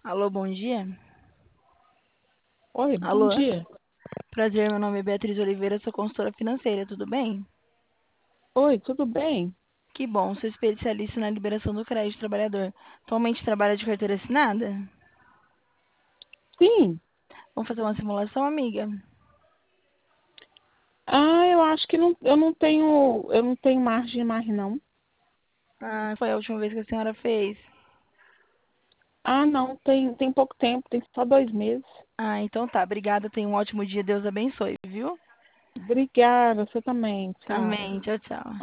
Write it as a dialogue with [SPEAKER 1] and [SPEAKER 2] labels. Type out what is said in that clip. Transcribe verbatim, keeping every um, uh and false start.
[SPEAKER 1] Alô, bom dia.
[SPEAKER 2] Oi, bom
[SPEAKER 1] Alô,
[SPEAKER 2] dia.
[SPEAKER 1] prazer, meu nome é Beatriz Oliveira, sou consultora financeira, tudo bem?
[SPEAKER 2] Oi, tudo bem?
[SPEAKER 1] Que bom, sou especialista na liberação do crédito do trabalhador. Atualmente trabalha de carteira assinada?
[SPEAKER 2] Sim.
[SPEAKER 1] Vamos fazer uma simulação, amiga?
[SPEAKER 2] Ah, eu acho que não, eu não tenho, eu não tenho margem mais não.
[SPEAKER 1] Ah, foi a última vez que a senhora fez.
[SPEAKER 2] Ah, não, tem, tem pouco tempo, tem só dois meses.
[SPEAKER 1] Ah, então tá, obrigada, tenha um ótimo dia, Deus abençoe, viu?
[SPEAKER 2] Obrigada, você também. Tchau.
[SPEAKER 1] Amém, tchau, tchau.